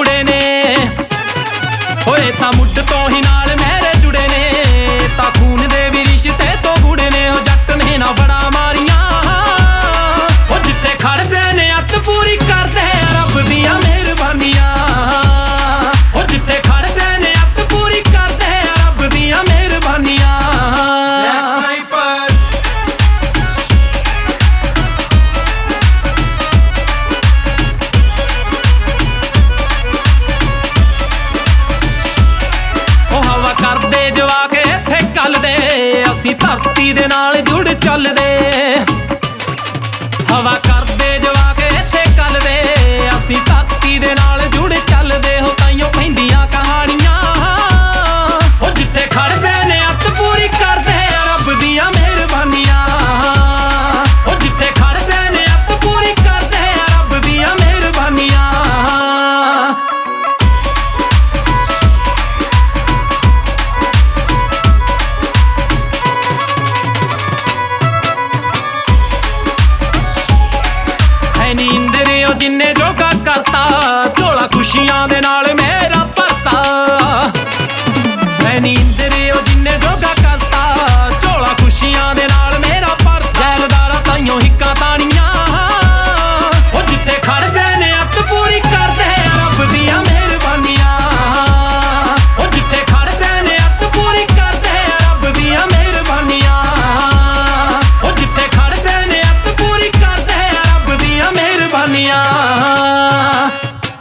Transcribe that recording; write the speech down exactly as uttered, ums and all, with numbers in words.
ਕੁੜੇ ਨੇ ਹੋਏ ਤਾਂ ਮੁੱਢ ਤੋਂ ਹੀ ਨਾਲ ਮੇਰੇ ਜੁੜੇ ਨੇ ਤਾਂ ਖੂਨ ਦੇ ਵੀ ਰਿਸ਼ਤੇ ਤੋਂ ਗੂੜੇ ਨੇ ਉਹ ਜੱਟ ਨੇ ਨਾ ਬੜਾ ਮਾਰੀਆਂ ਉਹ ਜਿੱਥੇ ਖੜਦੇ ਨੇ ਅੱਤ ਪੂਰੀ ਕਰਦੇ ਰੱਬ ਦੀਆਂ ਮਿਹਰਬਾਨੀਆਂ ਉਹ ਜਿੱਥੇ ਖੜਦੇ ਨੇ ਅੱਤ ਪੂਰੀ ਕਰਦੇ ਰੱਬ ਦੀਆਂ ਮਿਹਰਬਾਨੀਆਂ ਕਰਦੇ ਜਵਾਕ ਇੱਥੇ ਕੱਲਦੇ ਅਸੀਂ ਧਰਤੀ ਦੇ ਨਾਲ ਜੁੜ ਚੱਲਦੇ ਹਵਾ ਕਰਦੇ ਜਵਾਕ ਇੱਥੇ ਕੱਲਦੇ ਅਸੀਂ ਧਰਤੀ ਦੇ ਨਾਲ ਜੁੜ ਚੱਲਦੇ ਹੋ ਤਾਈਓ ਪੈਂਦੀਆਂ ਕਹਾਣੀਆਂ ਉਹ ਜਿੱਥੇ ਖੜਦੇ ਨੇ ਅੱਤ ਪੂਰੀ ਕਰਦੇ ਰੱਬ ਦੀਆਂ ਮਿਹਰਬਾਨੀਆਂ ਉਹ ਜਿੱਥੇ ਖੜਦੇ ਨੇ ਅੱਤ ਪੂਰੀ ਕਰਦੇ ਰੱਬ ਦੀਆਂ ਮਿਹਰਬਾਨੀਆਂ ਨੀਂਦ ਨੇ ਉਹ ਜਿੰਨੇ ਜੋਗਾ ਕਰਤਾ ਝੋਲਾ ਖੁਸ਼ੀਆਂ ਦੇ ਨਾਲ ਮੇਰਾ